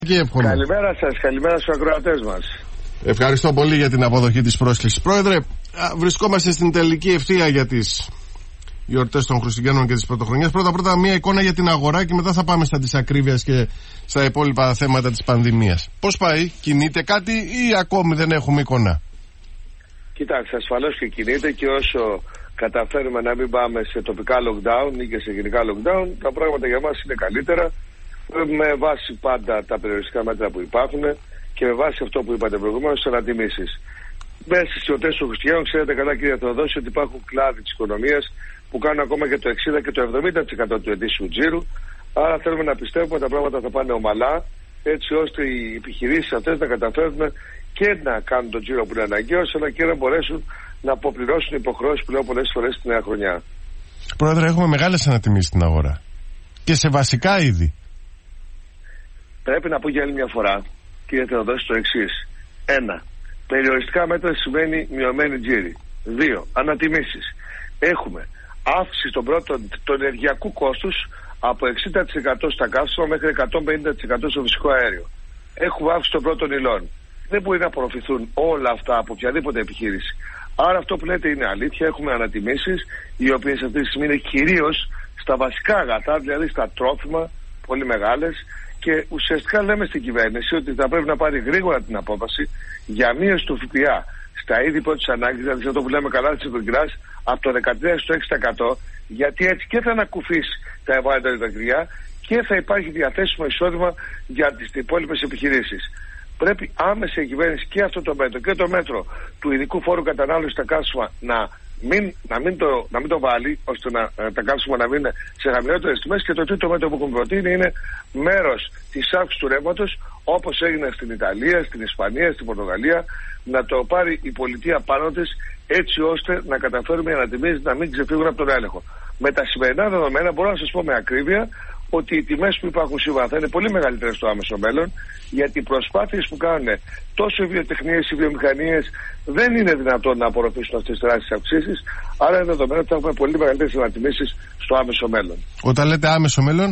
Καλημέρα σας, καλημέρα στους ακροατές μας. Ευχαριστώ πολύ για την αποδοχή της πρόσκλησης. Πρόεδρε, βρισκόμαστε στην τελική ευθεία για τις γιορτές των Χριστουγέννων και της Πρωτοχρονιάς. Πρώτα μια εικόνα για την αγορά και μετά θα πάμε στα της ακρίβειας και στα υπόλοιπα θέματα της πανδημίας. Πώς πάει, κινείται κάτι ή ακόμη δεν έχουμε εικόνα? Κοιτάξτε, ασφαλώς και κινείται, και όσο καταφέρουμε να μην πάμε σε τοπικά lockdown ή και σε γενικά lockdown, τα πράγματα για μας είναι καλύτερα, με βάση πάντα τα περιοριστικά μέτρα που υπάρχουν και με βάση αυτό που είπατε προηγουμένως, τις ανατιμήσεις. Μέσα στις γιορτές των Χριστουγέννων, ξέρετε καλά, κύριε Θεοδόση, ότι υπάρχουν κλάδοι της οικονομίας που κάνουν ακόμα και το 60% και το 70% του ετήσιου τζίρου. Άρα θέλουμε να πιστεύουμε ότι τα πράγματα θα πάνε ομαλά, έτσι ώστε οι επιχειρήσεις αυτές να καταφέρουν και να κάνουν τον τζίρο που είναι αναγκαίος, αλλά και να μπορέσουν να αποπληρώσουν υποχρεώσεις που λέω πολλές φορές στη νέα χρονιά. Πρόεδρε, έχουμε μεγάλες ανατιμήσεις στην αγορά. Και σε βασικά είδη. Πρέπει να πω για άλλη μια φορά, κύριε Θεοδόση, το εξής. 1. Περιοριστικά μέτρα σημαίνει μειωμένη τζίρη. 2. Ανατιμήσεις. Έχουμε αύξηση του ενεργειακού κόστους από 60% στα καύσιμα μέχρι 150% στο φυσικό αέριο. Έχουμε αύξηση των πρώτων υλών. Δεν μπορεί να απορροφηθούν όλα αυτά από οποιαδήποτε επιχείρηση. Άρα αυτό που λέτε είναι αλήθεια. Έχουμε ανατιμήσεις, οι οποίες αυτή τη στιγμή είναι κυρίως στα βασικά αγαθά, δηλαδή στα τρόφιμα, πολύ μεγάλες. Και ουσιαστικά λέμε στην κυβέρνηση ότι θα πρέπει να πάρει γρήγορα την απόφαση για μείωση του ΦΠΑ στα είδη πρώτης ανάγκης, δηλαδή αυτό που λέμε καλά της νοικοκυράς, από το 13% στο 6%, γιατί έτσι και θα ανακουφίσει τα ευάλωτα νοικοκυριά και θα υπάρχει διαθέσιμο εισόδημα για τις υπόλοιπες επιχειρήσεις. Πρέπει άμεσα η κυβέρνηση και αυτό το μέτρο και το μέτρο του ειδικού φόρου κατανάλωσης στα καύσιμα να μην το βάλει, ώστε τα καύσιμα να μείνουν σε χαμηλότερες τιμές. Και το τρίτο μέτρο που έχουμε προτείνει είναι μέρος της αύξησης του ρεύματος, όπως έγινε στην Ιταλία, στην Ισπανία, στην Πορτογαλία, να το πάρει η πολιτεία πάνω της, έτσι ώστε να καταφέρουμε οι ανατιμήσεις να μην ξεφύγουν από τον έλεγχο. Με τα σημερινά δεδομένα μπορώ να σας πω με ακρίβεια ότι οι τιμές που υπάρχουν σήμερα θα είναι πολύ μεγαλύτερες στο άμεσο μέλλον, γιατί οι προσπάθειες που κάνουν τόσο οι βιοτεχνίες, οι βιομηχανίες δεν είναι δυνατόν να απορροφήσουν αυτές τις τεράστιες αυξήσεις. Άρα είναι δεδομένο ότι θα έχουμε πολύ μεγαλύτερες ανατιμήσεις στο άμεσο μέλλον. Όταν λέτε άμεσο μέλλον,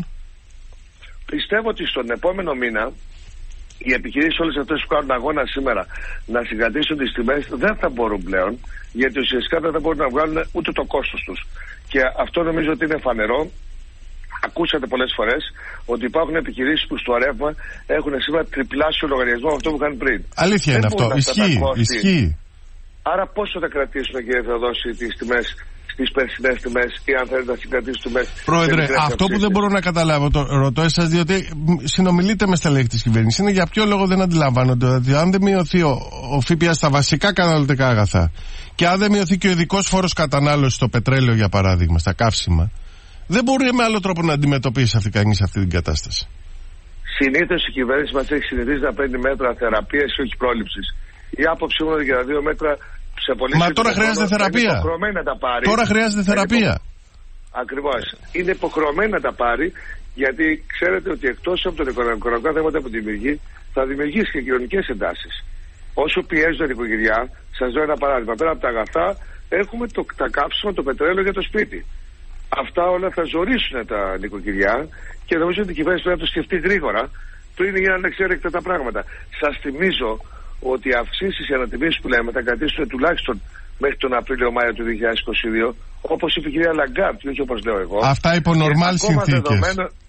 πιστεύω ότι στον επόμενο μήνα οι επιχειρήσεις όλες αυτές που κάνουν αγώνα σήμερα να συγκρατήσουν τις τιμές δεν θα μπορούν πλέον, γιατί ουσιαστικά δεν θα μπορούν να βγάλουν ούτε το κόστος τους. Και αυτό νομίζω ότι είναι φανερό. Ακούσατε πολλές φορές ότι υπάρχουν επιχειρήσεις που στο ρεύμα έχουν σήμερα τριπλάσιο λογαριασμό από αυτό που είχαν πριν. Αλήθεια είναι αυτό. Ισχύει. Άρα πόσο θα κρατήσουν, κύριε Θεοδόση, τις τιμές στις περσινές τιμές, ή αν θέλετε να συγκρατήσουν τιμές? Πρόεδρε, αυτό που δεν μπορώ να καταλάβω, ρωτώ εσάς, διότι συνομιλείτε με στελέχη της κυβέρνησης, είναι για ποιο λόγο δεν αντιλαμβάνονται ότι αν δεν μειωθεί ο ΦΠΑ στα βασικά καταναλωτικά αγαθά και αν δεν μειωθεί και ο ειδικός φόρος κατανάλωσης στο πετρέλαιο, για παράδειγμα, στα καύσιμα, δεν μπορεί με άλλο τρόπο να αντιμετωπίσει κανείς αυτή την κατάσταση. Συνήθως η κυβέρνηση μας έχει συνηθίσει να παίρνει μέτρα θεραπείας και όχι πρόληψης. Η άποψή μου είναι για 2 μέτρα σε πολύ. Μα τώρα χρειάζεται θεραπεία. Τώρα χρειάζεται θεραπεία. Ακριβώς. Είναι υποχρεωμένη να τα πάρει, γιατί ξέρετε ότι εκτός από τον οικονομικά θέματα που δημιουργεί, θα δημιουργήσει και κοινωνικές εντάσεις. Όσο πιέζουν τα νοικοκυριά, σας δω ένα παράδειγμα. Πέρα από τα αγαθά, έχουμε τα καύσιμα, το πετρέλαιο για το σπίτι. Αυτά όλα θα ζορίσουν τα νοικοκυριά και νομίζω ότι η κυβέρνηση πρέπει να το σκεφτεί γρήγορα πριν γίνανε εξέρεκτα τα πράγματα. Σας θυμίζω ότι οι αυξήσεις, οι ανατιμήσεις που λέμε, θα κρατήσουν τουλάχιστον μέχρι τον Απρίλιο-Μάιο του 2022, όπως είπε η κυρία Λαγκάρτ, όχι όπως λέω εγώ. Αυτά υπό νορμάλ συνθήκες.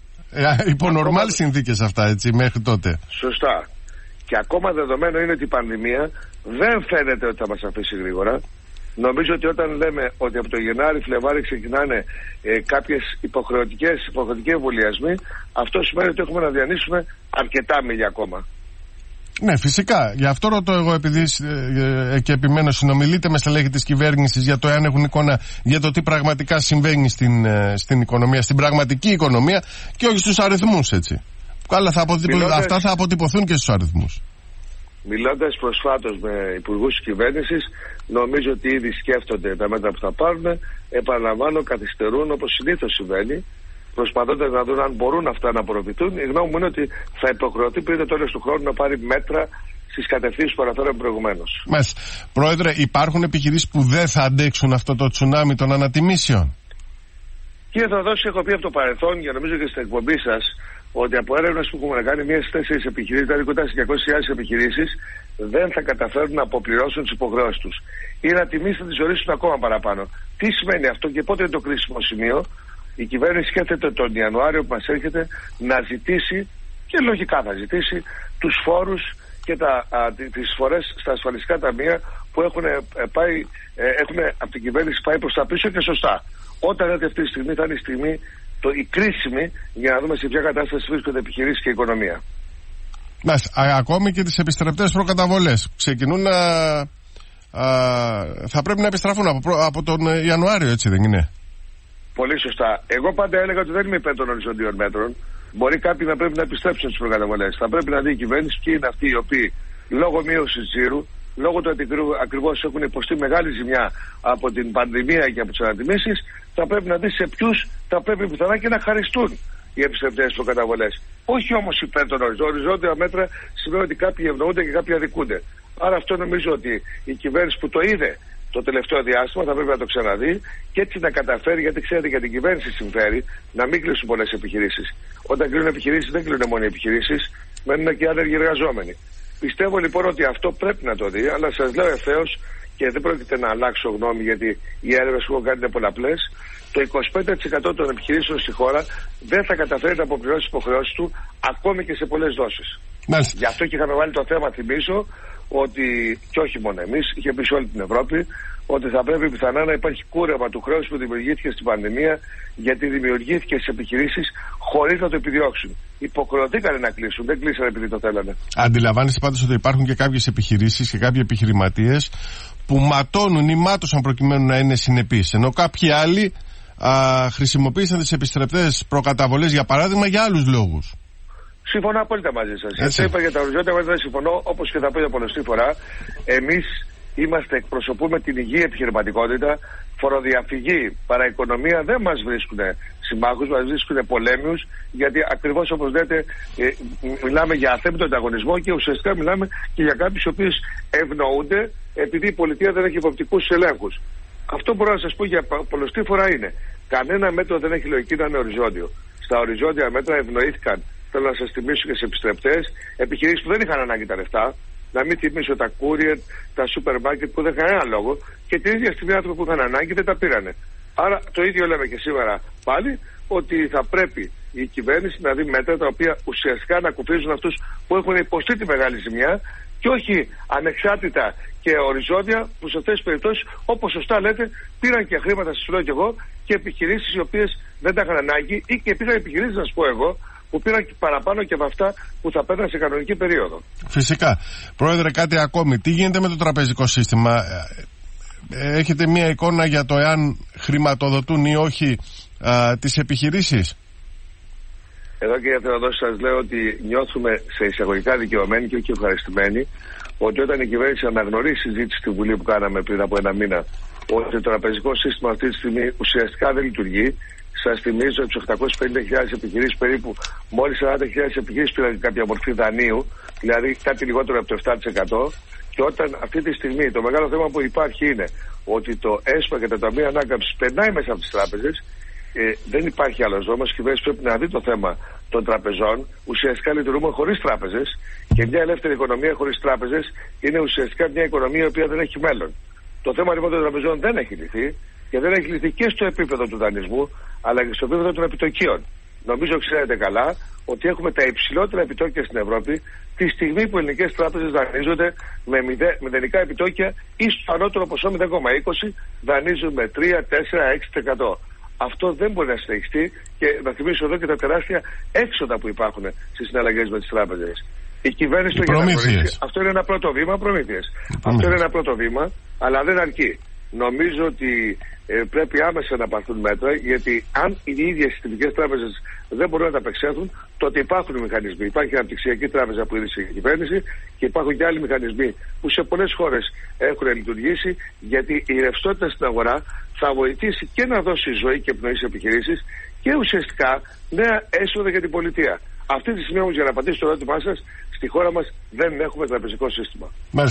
Υπό νορμάλ συνθήκες αυτά, έτσι, μέχρι τότε. Σωστά. Και ακόμα δεδομένο είναι ότι η πανδημία δεν φαίνεται ότι θα μας αφήσει γρήγορα. Νομίζω ότι όταν λέμε ότι από το Γενάρη-Φλεβάρη ξεκινάνε κάποιες υποχρεωτικοί εμβολιασμοί, αυτό σημαίνει ότι έχουμε να διανύσουμε αρκετά μίλια ακόμα. Ναι, φυσικά. Γι' αυτό ρωτώ εγώ, επειδή και επιμένω, συνομιλείτε με στελέχη της κυβέρνησης για το εάν έχουν εικόνα για το τι πραγματικά συμβαίνει στην οικονομία, στην πραγματική οικονομία και όχι στους αριθμούς, έτσι. Αλλά αυτά θα αποτυπωθούν και στους αριθμούς. Μιλώντας προσφάτως με υπουργούς της κυβέρνησης, νομίζω ότι ήδη σκέφτονται τα μέτρα που θα πάρουν. Επαναλαμβάνω, καθυστερούν όπως συνήθως συμβαίνει, προσπαθώντας να δουν αν μπορούν αυτά να απορροφηθούν. Η γνώμη μου είναι ότι θα υποχρεωθεί πριν το τέλος του χρόνου να πάρει μέτρα στις κατευθύνσεις που αναφέραμε προηγουμένως. Πρόεδρε, υπάρχουν επιχειρήσεις που δεν θα αντέξουν αυτό το τσουνάμι των ανατιμήσεων? Κύριε Θεοδόση, έχω πει από το παρελθόν, για νομίζω και στην εκπομπή σας, ότι από έρευνες που έχουμε κάνει, μία στις 4 επιχειρήσεις, δηλαδή κοντά στις 200.000 επιχειρήσεις, δεν θα καταφέρουν να αποπληρώσουν τις υποχρεώσεις τους ή να τιμής θα τις ορίσουν ακόμα παραπάνω. Τι σημαίνει αυτό και πότε είναι το κρίσιμο σημείο? Η κυβέρνηση σκέφτεται τον Ιανουάριο που μας έρχεται να ζητήσει, και λογικά θα ζητήσει, τους φόρους και τις φορές στα ασφαλιστικά ταμεία που έχουν από την κυβέρνηση πάει προς τα πίσω και σωστά. Όταν έρθει αυτή τη στιγμή θα είναι η στιγμή η κρίσιμη για να δούμε σε ποια κατάσταση βρίσκονται επιχειρήσεις και η οικονομία. Ακόμη και τις επιστρεπτές προκαταβολές ξεκινούν να θα πρέπει να επιστραφούν από τον Ιανουάριο, έτσι δεν είναι? Πολύ σωστά. Εγώ πάντα έλεγα ότι δεν είμαι υπέρ των οριζόντιων μέτρων. Μπορεί κάποιοι να πρέπει να επιστρέψουν στις προκαταβολές. Θα πρέπει να δει η κυβέρνηση ποιοι είναι αυτοί οι οποίοι λόγω μείωσης τζίρου, λόγω του ότι ακριβώς έχουν υποστεί μεγάλη ζημιά από την πανδημία και από τις ανατιμήσεις, θα πρέπει να δει σε ποιους θα πρέπει πιθανά και να χαριστούν οι επιστρεπτές προκαταβολές. Όχι όμως υπέρ των οριζόντια μέτρα σημαίνει ότι κάποιοι ευνοούνται και κάποιοι αδικούνται. Άρα αυτό νομίζω ότι η κυβέρνηση που το είδε το τελευταίο διάστημα θα πρέπει να το ξαναδεί και έτσι να καταφέρει, γιατί ξέρετε για την κυβέρνηση συμφέρει να μην κλείσουν πολλές επιχειρήσεις. Όταν κλείνουν επιχειρήσεις δεν κλείνουν μόνο οι επιχειρήσεις, μένουν και άνεργοι εργαζόμενοι. Πιστεύω λοιπόν ότι αυτό πρέπει να το δει, αλλά σας λέω ευθέως και δεν πρόκειται να αλλάξω γνώμη γιατί οι έρευνες που έχω κάνει είναι πολλαπλές. Το 25% των επιχειρήσεων στη χώρα δεν θα καταφέρει να αποπληρώσει τις υποχρεώσεις του ακόμη και σε πολλές δόσεις. Γι' αυτό και είχαμε βάλει το θέμα, θυμίζω, ότι και όχι μόνο εμείς, είχε πει σε όλη την Ευρώπη, ότι θα πρέπει πιθανά να υπάρχει κούρεμα του χρέους που δημιουργήθηκε στην πανδημία, γιατί δημιουργήθηκε στις επιχειρήσεις χωρίς να το επιδιώξουν. Υποχρεωθήκανε να κλείσουν, δεν κλείσανε επειδή το θέλανε. Αντιλαμβάνεστε πάντως ότι υπάρχουν και κάποιες επιχειρήσεις και κάποιοι επιχειρηματίες που ματώνουν ή μάτωσαν προκειμένου να είναι συνεπείς, ενώ κάποιοι άλλοι χρησιμοποίησαν τις επιστρεπτές προκαταβολές για παράδειγμα για άλλους λόγους. Συμφωνώ απόλυτα μαζί σας. Έτσι είπα για τα οριζόντια μέτρα, συμφωνώ, όπως και θα πω για πολλωστή φορά. Εμείς εκπροσωπούμε την υγιή επιχειρηματικότητα. Φοροδιαφυγή, παραοικονομία δεν μας βρίσκουν συμμάχους, μας βρίσκουν πολέμιους, γιατί ακριβώς όπως λέτε μιλάμε για αθέμητο ανταγωνισμό και ουσιαστικά μιλάμε και για κάποιους οι οποίοι ευνοούνται επειδή η πολιτεία δεν έχει υποπτικούς ελέγχους. Αυτό μπορώ να σας πω για πολλωστή φορά είναι. Κανένα μέτρο δεν έχει λογική να είναι οριζόντιο. Στα οριζόντια μέτρα ευνοήθηκαν, θέλω να σας θυμίσω και σε επιστρεπτές, επιχειρήσεις που δεν είχαν ανάγκη τα λεφτά. Να μην θυμίσω τα courier, τα σούπερ μάρκετ που δεν είχαν ένα λόγο και την ίδια στιγμή άνθρωποι που είχαν ανάγκη δεν τα πήρανε. Άρα το ίδιο λέμε και σήμερα πάλι, ότι θα πρέπει η κυβέρνηση να δει μέτρα τα οποία ουσιαστικά να κουφίζουν αυτούς που έχουν υποστεί τη μεγάλη ζημιά και όχι ανεξάρτητα και οριζόντια που σε αυτές τις περιπτώσεις, όπως σωστά λέτε, πήραν και χρήματα, σας λέω και εγώ, και επιχειρήσεις οι οποίες δεν τα είχαν ανάγκη ή και υπήρχαν επιχειρήσεις, να σας πω εγώ, που πήραν και παραπάνω και από αυτά που θα παίρναν σε κανονική περίοδο. Φυσικά. Πρόεδρε, κάτι ακόμη. Τι γίνεται με το τραπεζικό σύστημα? Έχετε μία εικόνα για το εάν χρηματοδοτούν ή όχι τις επιχειρήσεις? Εδώ και για Θεοδόση σας λέω ότι νιώθουμε σε εισαγωγικά δικαιωμένοι και όχι ευχαριστημένοι ότι όταν η κυβέρνηση αναγνωρίσει τη συζήτηση στη Βουλή που κάναμε πριν από ένα μήνα ότι το τραπεζικό σύστημα αυτή τη στιγμή ουσιαστικά δεν λειτουργεί. Σας θυμίζω ότι στους 850.000 επιχειρήσεις περίπου μόλις 40.000 επιχειρήσεις πήραν κάποια μορφή δανείου, δηλαδή κάτι λιγότερο από το 7%. Και όταν αυτή τη στιγμή το μεγάλο θέμα που υπάρχει είναι ότι το ΕΣΠΑ και τα ταμεία ανάκαμψης περνάει μέσα από τις τράπεζες, δεν υπάρχει άλλος δρόμος. Η κυβέρνηση πρέπει να δει το θέμα των τραπεζών. Ουσιαστικά λειτουργούμε χωρίς τράπεζες και μια ελεύθερη οικονομία χωρίς τράπεζες είναι ουσιαστικά μια οικονομία η οποία δεν έχει μέλλον. Το θέμα λοιπόν των τραπεζών δεν έχει λυθεί και δεν έχει λυθεί και στο επίπεδο του δανεισμού αλλά και στο επίπεδο των επιτοκίων. Νομίζω ξέρετε καλά ότι έχουμε τα υψηλότερα επιτόκια στην Ευρώπη τη στιγμή που οι ελληνικές τράπεζες δανείζονται με μηδενικά επιτόκια ή στο ανώτερο ποσό 0,20 δανείζουν με 3, 4, 6%. Αυτό δεν μπορεί να συνεχιστεί και να θυμίσω εδώ και τα τεράστια έξοδα που υπάρχουν στις συναλλαγές με τις τράπεζες. Η κυβέρνηση το γενναφορήσει. Αυτό είναι ένα πρώτο βήμα, προμήθειες. Αυτό είναι ένα πρώτο βήμα, αλλά δεν αρκεί. Νομίζω ότι πρέπει άμεσα να πάρθουν μέτρα, γιατί αν οι ίδιες συστημικές τράπεζες δεν μπορούν να τα απεξέλθουν, τότε υπάρχουν οι μηχανισμοί. Υπάρχει η Αναπτυξιακή Τράπεζα που ίδρυσε η κυβέρνηση και υπάρχουν και άλλοι μηχανισμοί που σε πολλές χώρες έχουν λειτουργήσει, γιατί η ρευστότητα στην αγορά θα βοηθήσει και να δώσει ζωή και πνοή σε επιχειρήσεις και ουσιαστικά νέα έσοδα για την πολιτεία. Αυτή τη στιγμή όμως, για να απαντήσω στο ερώτημά σας, στη χώρα μας δεν έχουμε τραπεζικό σύστημα.